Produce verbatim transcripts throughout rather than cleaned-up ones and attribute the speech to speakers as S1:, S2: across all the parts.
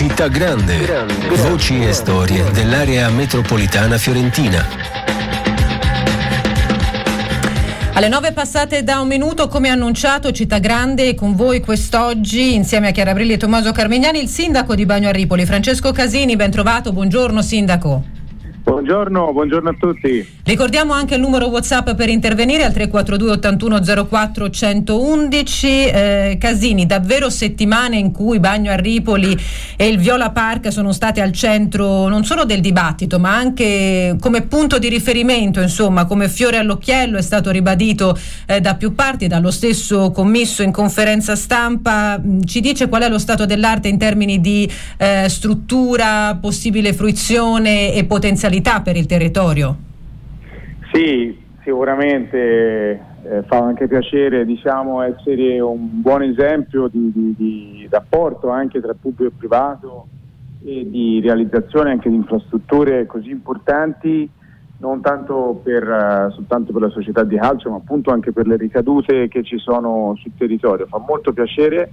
S1: Città Grande. Grande. Voci e storie dell'area metropolitana fiorentina.
S2: Alle nove passate da un minuto, come annunciato, Città Grande con voi quest'oggi, insieme a Chiara Brilli e Tommaso Carmignani, il sindaco di Bagno a Ripoli, Francesco Casini. Ben trovato, buongiorno sindaco.
S3: Buongiorno, buongiorno a tutti.
S2: Ricordiamo anche il numero WhatsApp per intervenire al tre quattro due ottantuno zero quattro centoundici. Eh, Casini, davvero settimane in cui Bagno a Ripoli e il Viola Park sono state al centro non solo del dibattito, ma anche come punto di riferimento, insomma, come fiore all'occhiello. È stato ribadito eh, da più parti, dallo stesso commisso in conferenza stampa. Ci dice qual è lo stato dell'arte in termini di eh, struttura, possibile fruizione e potenzialità per il territorio?
S3: Sì, sicuramente eh, fa anche piacere, diciamo, essere un buon esempio di, di, di rapporto anche tra pubblico e privato e di realizzazione anche di infrastrutture così importanti, non tanto per uh, soltanto per la società di calcio, ma appunto anche per le ricadute che ci sono sul territorio. Fa molto piacere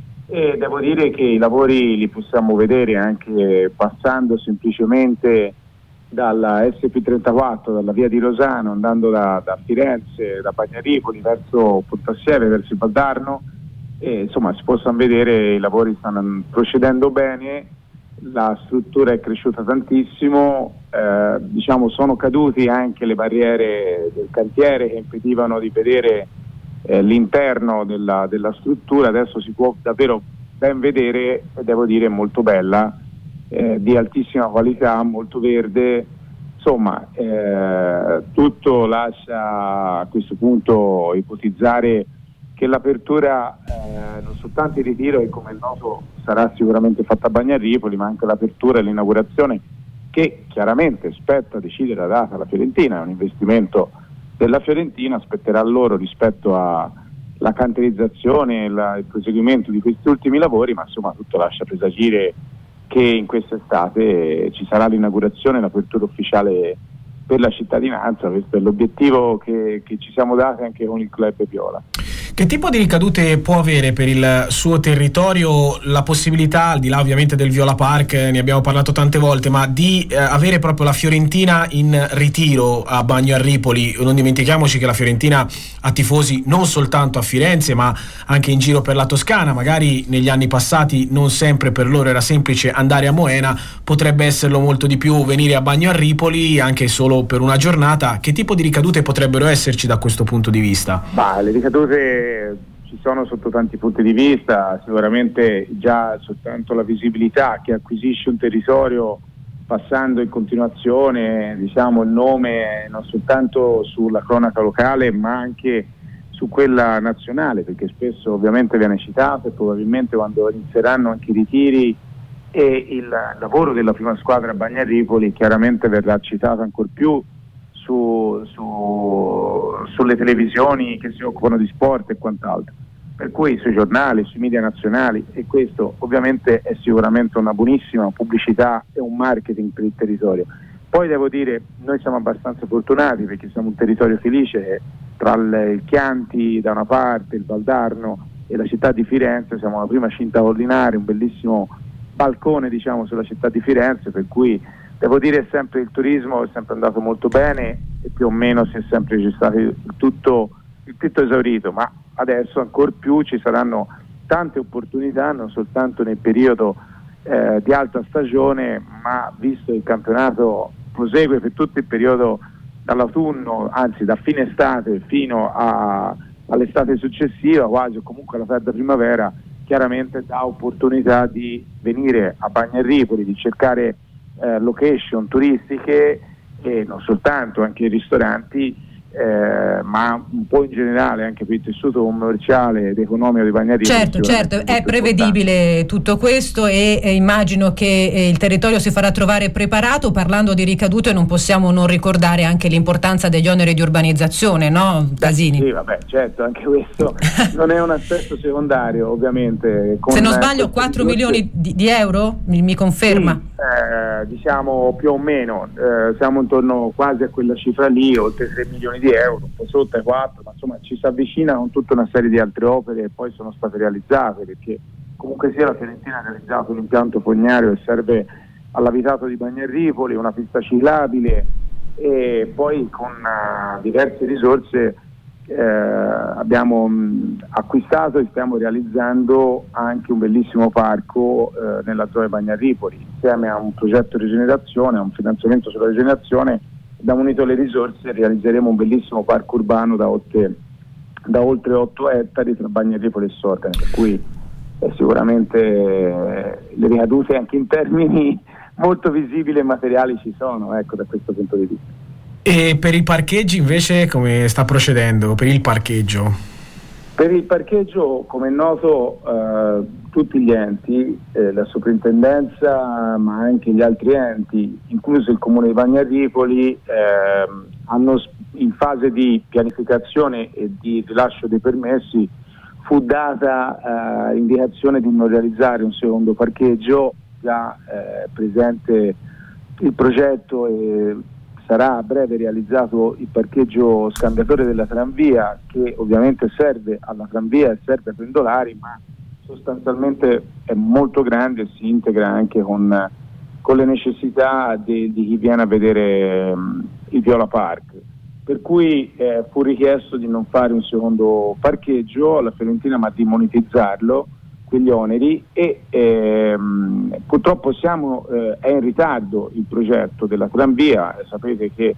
S3: e devo dire che i lavori li possiamo vedere anche passando semplicemente dalla S P trentaquattro, dalla via di Rosano, andando da, da Firenze, da Bagno a Ripoli verso Pontassieve, verso il Valdarno, e insomma si possono vedere i lavori stanno procedendo bene, la struttura è cresciuta tantissimo, eh, diciamo sono caduti anche le barriere del cantiere che impedivano di vedere eh, l'interno della, della struttura. Adesso si può davvero ben vedere e devo dire molto bella. Eh, di altissima qualità, molto verde, insomma eh, tutto lascia a questo punto ipotizzare che l'apertura eh, non soltanto il ritiro, e come è noto sarà sicuramente fatta a Bagno a Ripoli, ma anche l'apertura e l'inaugurazione, che chiaramente spetta decidere la data alla Fiorentina, è un investimento della Fiorentina, spetterà loro rispetto alla cantierizzazione e la, il proseguimento di questi ultimi lavori, ma insomma tutto lascia presagire che in quest'estate ci sarà l'inaugurazione e l'apertura ufficiale per la cittadinanza. Questo è l'obiettivo che, che ci siamo dati anche con il club Viola.
S4: Che tipo di ricadute può avere per il suo territorio la possibilità, al di là ovviamente del Viola Park, ne abbiamo parlato tante volte, ma di eh, avere proprio la Fiorentina in ritiro a Bagno a Ripoli? Non dimentichiamoci che la Fiorentina ha tifosi non soltanto a Firenze, ma anche in giro per la Toscana. Magari negli anni passati non sempre per loro era semplice andare a Moena, potrebbe esserlo molto di più venire a Bagno a Ripoli anche solo per una giornata. Che tipo di ricadute potrebbero esserci da questo punto di vista?
S3: Bah, le ricadute ci sono sotto tanti punti di vista. Sicuramente già soltanto la visibilità che acquisisce un territorio passando in continuazione, diciamo, il nome non soltanto sulla cronaca locale ma anche su quella nazionale, perché spesso ovviamente viene citato, e probabilmente quando inizieranno anche i ritiri e il lavoro della prima squadra a Bagno a Ripoli chiaramente verrà citato ancor più Su, su, sulle televisioni che si occupano di sport e quant'altro, per cui sui giornali, sui media nazionali, e questo ovviamente è sicuramente una buonissima pubblicità e un marketing per il territorio. Poi devo dire, noi siamo abbastanza fortunati perché siamo un territorio felice, tra il Chianti da una parte, il Valdarno e la città di Firenze siamo la prima cinta collinare, un bellissimo balcone diciamo sulla città di Firenze, per cui devo dire sempre il turismo è sempre andato molto bene e più o meno si è sempre registrato il tutto, il tutto esaurito, ma adesso ancor più ci saranno tante opportunità, non soltanto nel periodo eh, di alta stagione, ma visto il campionato prosegue per tutto il periodo dall'autunno, anzi da fine estate fino a, all'estate successiva, quasi, o comunque alla tarda primavera, chiaramente dà opportunità di venire a Bagno a Ripoli, di cercare Eh, location turistiche e non soltanto, anche i ristoranti, eh, ma un po' in generale anche per il tessuto commerciale ed economico di Bagno a Ripoli.
S2: Certo, certo, è prevedibile tutto questo e, e immagino che eh, il territorio si farà trovare preparato. Parlando di ricadute non possiamo non ricordare anche l'importanza degli oneri di urbanizzazione, no Casini?
S3: Sì, vabbè, certo, anche questo non è un aspetto secondario, ovviamente. Con,
S2: se non sbaglio quattro milioni di, di euro, mi, mi conferma?
S3: Sì, eh, diciamo più o meno, eh, siamo intorno quasi a quella cifra lì, oltre tre milioni di euro, un po' sotto ai quattro, ma insomma ci si avvicina con tutta una serie di altre opere che poi sono state realizzate, perché comunque sia la Fiorentina ha realizzato un impianto fognario che serve all'abitato di Bagnarripoli, una pista ciclabile, e poi con uh, diverse risorse eh, abbiamo mh, acquistato e stiamo realizzando anche un bellissimo parco eh, nella zona di Bagnarripoli, insieme a un progetto di rigenerazione, a un finanziamento sulla rigenerazione. Abbiamo unito le risorse e realizzeremo un bellissimo parco urbano da, otte, da oltre otto ettari tra Bagnaripoli e Sordene, per cui eh, sicuramente eh, le ricadute anche in termini molto visibili e materiali ci sono, ecco, da questo punto di vista.
S4: E per i parcheggi invece come sta procedendo? Per il parcheggio?
S3: Per il parcheggio, come è noto, eh, tutti gli enti, eh, la soprintendenza ma anche gli altri enti, incluso il comune di Bagnaripoli, eh, hanno in fase di pianificazione e di rilascio dei permessi fu data eh, indicazione di non realizzare un secondo parcheggio, già eh, presente il progetto e sarà a breve realizzato il parcheggio scambiatore della tranvia, che ovviamente serve alla tranvia e serve ai pendolari, ma sostanzialmente è molto grande e si integra anche con, con le necessità di, di chi viene a vedere um, il Viola Park. Per cui eh, fu richiesto di non fare un secondo parcheggio alla Fiorentina, ma di monetizzarlo, quegli oneri, e ehm, purtroppo siamo, eh, è in ritardo il progetto della tranvia. Sapete che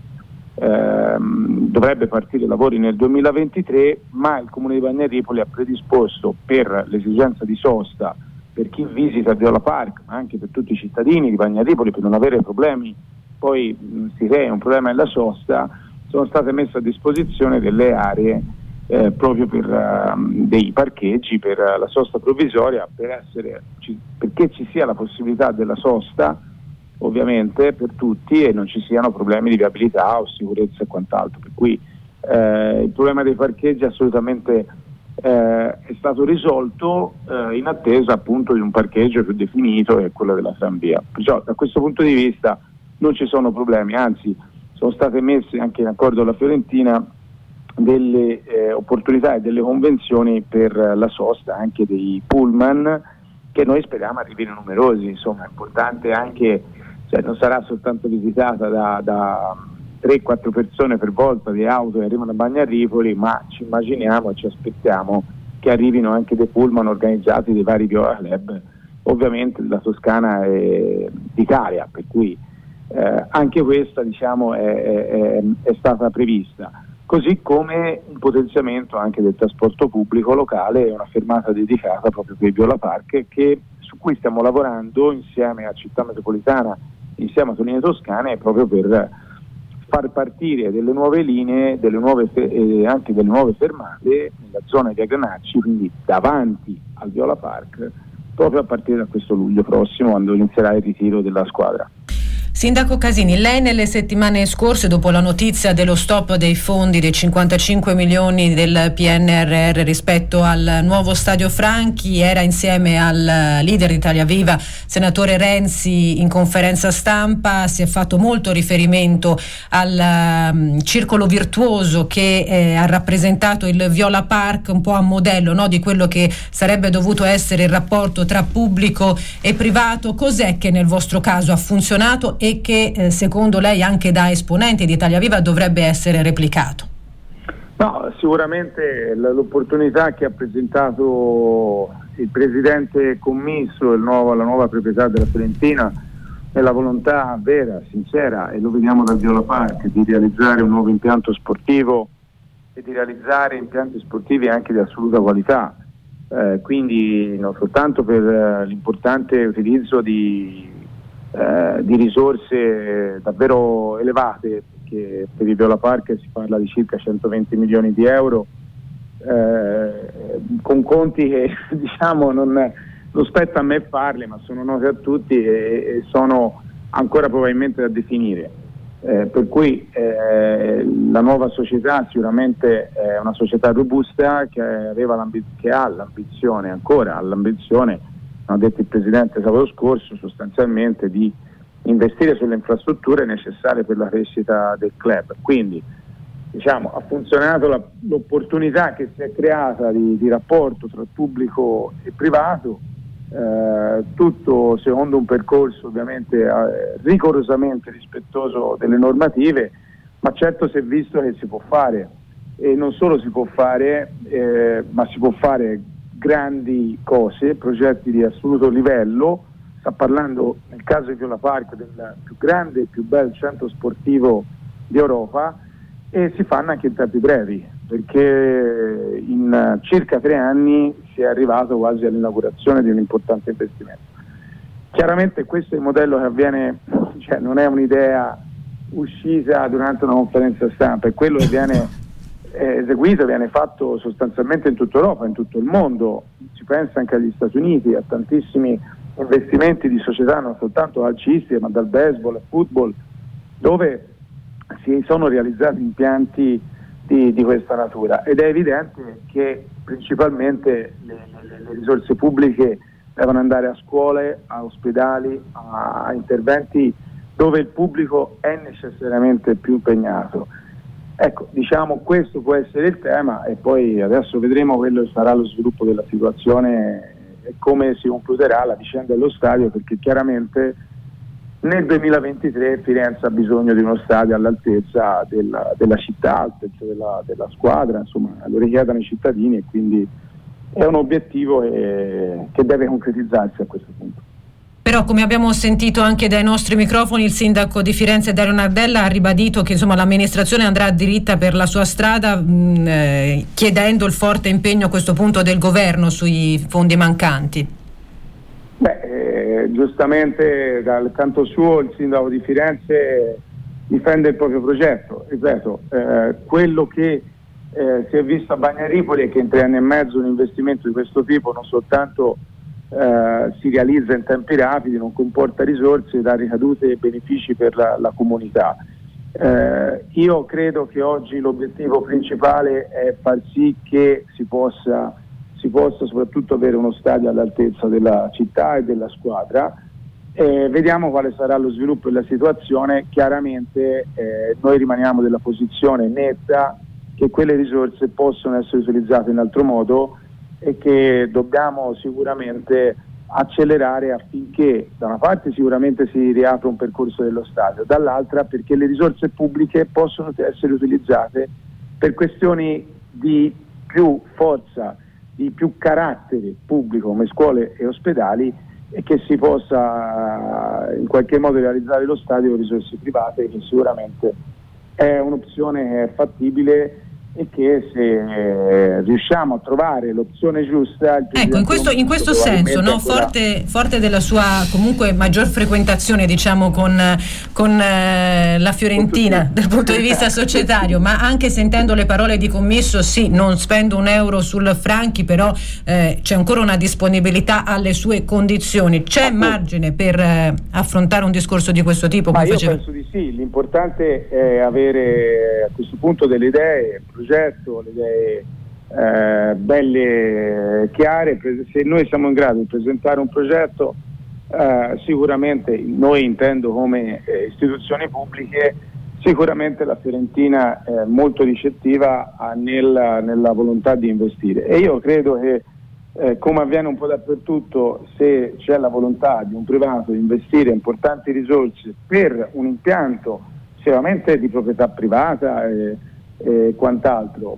S3: ehm, dovrebbe partire i lavori nel duemilaventitré, ma il comune di Bagnaripoli ha predisposto, per l'esigenza di sosta per chi visita il Viola Park, ma anche per tutti i cittadini di Bagnaripoli, per non avere problemi, poi mh, si crea un problema della sosta, sono state messe a disposizione delle aree Eh, proprio per uh, dei parcheggi per uh, la sosta provvisoria, per essere, ci, perché ci sia la possibilità della sosta ovviamente per tutti e non ci siano problemi di viabilità o sicurezza e quant'altro. Per cui eh, il problema dei parcheggi assolutamente eh, è stato risolto eh, in attesa appunto di un parcheggio più definito, che è quello della tranvia. Perciò da questo punto di vista non ci sono problemi, anzi sono state messe anche in accordo alla Fiorentina delle eh, opportunità e delle convenzioni per la sosta anche dei pullman, che noi speriamo arrivino numerosi. Insomma, è importante anche, cioè non sarà soltanto visitata da, da tre quattro persone per volta di auto che arrivano a Bagnaripoli, ma ci immaginiamo e ci aspettiamo che arrivino anche dei pullman organizzati dai vari Viola Club, ovviamente della Toscana e d'Italia, per cui eh, anche questa, diciamo, è, è, è stata prevista. Così come un potenziamento anche del trasporto pubblico locale e una fermata dedicata proprio per il Viola Park, che, su cui stiamo lavorando insieme a Città Metropolitana, insieme a Toline Toscane, proprio per far partire delle nuove linee, delle nuove e eh, anche delle nuove fermate nella zona di Agranacci, quindi davanti al Viola Park, proprio a partire da questo luglio prossimo, quando inizierà il ritiro della squadra.
S2: Sindaco Casini, lei nelle settimane scorse, dopo la notizia dello stop dei fondi dei cinquantacinque milioni del P N R R rispetto al nuovo Stadio Franchi, era insieme al leader di Italia Viva, senatore Renzi, in conferenza stampa. Si è fatto molto riferimento al um, circolo virtuoso che eh, ha rappresentato il Viola Park, un po' a modello, no, di quello che sarebbe dovuto essere il rapporto tra pubblico e privato. Cos'è che nel vostro caso ha funzionato e che eh, secondo lei anche da esponenti di Italia Viva dovrebbe essere replicato?
S3: No, sicuramente l'opportunità che ha presentato il presidente commisso, il nuovo, la nuova proprietà della Fiorentina, è la volontà vera, sincera, e lo vediamo dal Viola Park, di realizzare un nuovo impianto sportivo e di realizzare impianti sportivi anche di assoluta qualità, eh, quindi non soltanto per eh, l'importante utilizzo di Eh, di risorse davvero elevate, perché per il Viola Park si parla di circa centoventi milioni di euro, eh, con conti che diciamo non, non spetta a me farli, ma sono noti a tutti e, e sono ancora probabilmente da definire, eh, per cui eh, la nuova società sicuramente è una società robusta che, aveva l'ambi- che ha l'ambizione, ancora ha l'ambizione, ha detto il Presidente sabato scorso, sostanzialmente di investire sulle infrastrutture necessarie per la crescita del club. Quindi diciamo ha funzionato la, l'opportunità che si è creata di, di rapporto tra il pubblico e il privato, eh, tutto secondo un percorso ovviamente eh, rigorosamente rispettoso delle normative, ma certo si è visto che si può fare, e non solo si può fare, eh, ma si può fare grandi cose, progetti di assoluto livello. Sta parlando nel caso di Viola Park del più grande e più bel centro sportivo di Europa, e si fanno anche in tempi brevi, perché in circa tre anni si è arrivato quasi all'inaugurazione di un importante investimento. Chiaramente questo è il modello che avviene, cioè non è un'idea uscita durante una conferenza stampa, è quello che viene eh, eseguito, viene fatto sostanzialmente in tutta Europa, in tutto il mondo. Si pensa anche agli Stati Uniti, a tantissimi investimenti di società non soltanto calcistiche, ma dal baseball al football, dove si sono realizzati impianti di, di questa natura, ed è evidente che principalmente le, le, le risorse pubbliche devono andare a scuole, a ospedali, a, a interventi dove il pubblico è necessariamente più impegnato. Ecco, diciamo, questo può essere il tema, e poi adesso vedremo quello che sarà lo sviluppo della situazione e come si concluderà la vicenda dello stadio, perché chiaramente nel duemilaventitré Firenze ha bisogno di uno stadio all'altezza della, della città, all'altezza della, della squadra, insomma lo richiedono i cittadini, e quindi è un obiettivo eh, che deve concretizzarsi a questo punto.
S2: Però, come abbiamo sentito anche dai nostri microfoni, il sindaco di Firenze Dario Nardella ha ribadito che insomma l'amministrazione andrà diritta per la sua strada, mh, eh, chiedendo il forte impegno a questo punto del governo sui fondi mancanti.
S3: Beh, eh, giustamente dal canto suo il sindaco di Firenze difende il proprio progetto. Ripeto, eh, quello che eh, si è visto a Bagnaripoli è che in tre anni e mezzo un investimento di questo tipo non soltanto Uh, si realizza in tempi rapidi, non comporta risorse, dà ricadute e benefici per la, la comunità. Uh, io credo che oggi l'obiettivo principale è far sì che si possa, si possa soprattutto avere uno stadio all'altezza della città e della squadra. Eh, vediamo quale sarà lo sviluppo della situazione. Chiaramente eh, noi rimaniamo della posizione netta che quelle risorse possono essere utilizzate in altro modo, e che dobbiamo sicuramente accelerare affinché da una parte sicuramente si riapra un percorso dello stadio, dall'altra perché le risorse pubbliche possono essere utilizzate per questioni di più forza, di più carattere pubblico come scuole e ospedali, e che si possa in qualche modo realizzare lo stadio con risorse private, che sicuramente è un'opzione fattibile, e che se eh, riusciamo a trovare l'opzione giusta,
S2: ecco, in questo, in questo senso, no, forte, forte della sua comunque maggior frequentazione, diciamo, con, con eh, la Fiorentina dal punto di vista societario, ma anche sentendo le parole di commesso, sì, non spendo un euro sul Franchi, però eh, c'è ancora una disponibilità alle sue condizioni. C'è margine per eh, affrontare un discorso di questo tipo?
S3: Ma io
S2: faceva...
S3: penso di sì. L'importante è avere a questo punto delle idee, progetto, le idee eh, belle, chiare. Se noi siamo in grado di presentare un progetto, eh, sicuramente noi, intendo come eh, istituzioni pubbliche, sicuramente la Fiorentina è molto ricettiva a, nel, nella volontà di investire, e io credo che eh, come avviene un po' dappertutto, se c'è la volontà di un privato di investire importanti risorse per un impianto sicuramente di proprietà privata e, e quant'altro,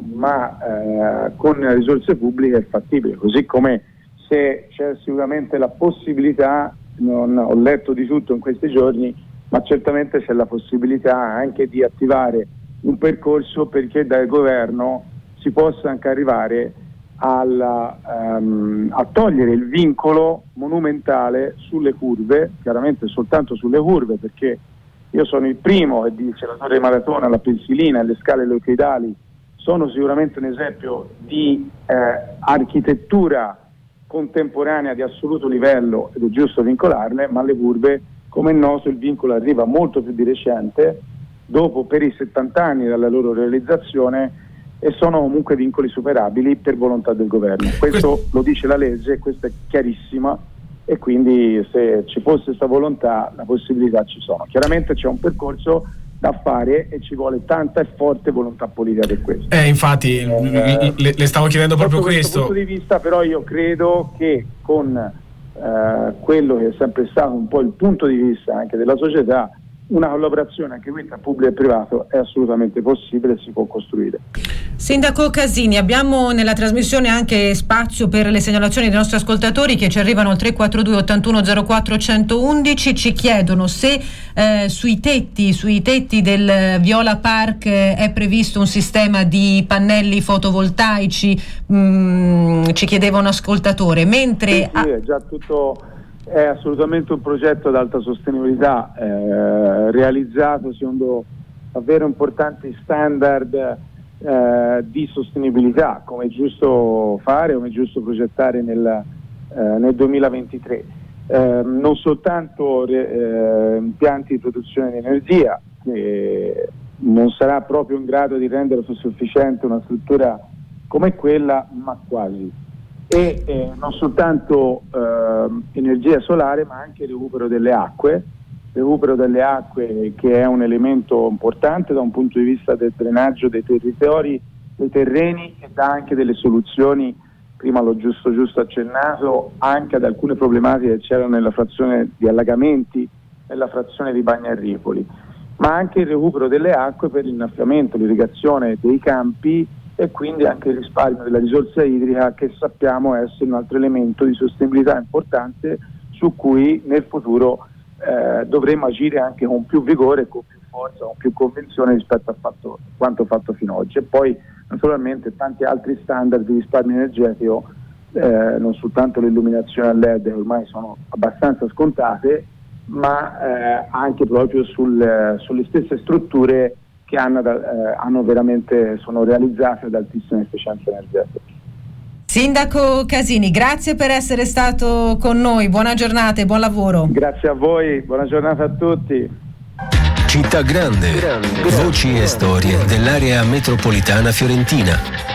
S3: ma eh, con risorse pubbliche è fattibile, così come se c'è sicuramente la possibilità, non ho letto di tutto in questi giorni, ma certamente c'è la possibilità anche di attivare un percorso perché dal governo si possa anche arrivare alla, um, a togliere il vincolo monumentale sulle curve, chiaramente soltanto sulle curve, perché io sono il primo, e dice la Torre Maratona, la Pensilina e le scale euclidali sono sicuramente un esempio di eh, architettura contemporanea di assoluto livello, ed è giusto vincolarle, ma le curve, come è noto, il vincolo arriva molto più di recente, dopo per i settanta anni dalla loro realizzazione, e sono comunque vincoli superabili per volontà del governo. Questo lo dice la legge, questa è chiarissima, e quindi se ci fosse questa volontà la possibilità ci sono. Chiaramente c'è un percorso da fare e ci vuole tanta e forte volontà politica per questo.
S4: Eh, infatti eh, le, le stavo chiedendo proprio questo.
S3: Da questo punto di vista però io credo che con eh, quello che è sempre stato un po' il punto di vista anche della società, una collaborazione anche qui tra pubblico e privato è assolutamente possibile e si può costruire.
S2: Sindaco Casini, abbiamo nella trasmissione anche spazio per le segnalazioni dei nostri ascoltatori che ci arrivano al tre quattro due ottantuno zero quattro centoundici. Ci chiedono se eh, sui tetti sui tetti del Viola Park eh, è previsto un sistema di pannelli fotovoltaici, mm, ci chiedeva un ascoltatore, mentre
S3: sì, sì, è già tutto, è assolutamente un progetto ad alta sostenibilità, eh, realizzato secondo davvero importanti standard Eh, di sostenibilità, come è giusto fare, come è giusto progettare nel, eh, nel duemilaventitré. Eh, non soltanto eh, impianti di produzione di energia, che non sarà proprio in grado di rendere autosufficiente una struttura come quella, ma quasi. E eh, non soltanto eh, energia solare, ma anche recupero delle acque, recupero delle acque che è un elemento importante da un punto di vista del drenaggio dei territori, dei terreni, e dà anche delle soluzioni, prima l'ho giusto giusto accennato, anche ad alcune problematiche che c'erano nella frazione di allagamenti, nella frazione di Bagnarripoli, ma anche il recupero delle acque per l'innaffiamento, l'irrigazione dei campi e quindi anche il risparmio della risorsa idrica, che sappiamo essere un altro elemento di sostenibilità importante su cui nel futuro Eh, dovremmo agire anche con più vigore, con più forza, con più convinzione rispetto a fatto, quanto fatto fino ad oggi. E poi naturalmente tanti altri standard di risparmio energetico, eh, non soltanto l'illuminazione a L E D, che ormai sono abbastanza scontate, ma eh, anche proprio sul, sulle stesse strutture che hanno, eh, hanno veramente, sono realizzate ad altissima efficienza energetica.
S2: Sindaco Casini, grazie per essere stato con noi, buona giornata e buon lavoro.
S3: Grazie a voi, buona giornata a tutti.
S1: Città Grande, voci e storie dell'area metropolitana fiorentina.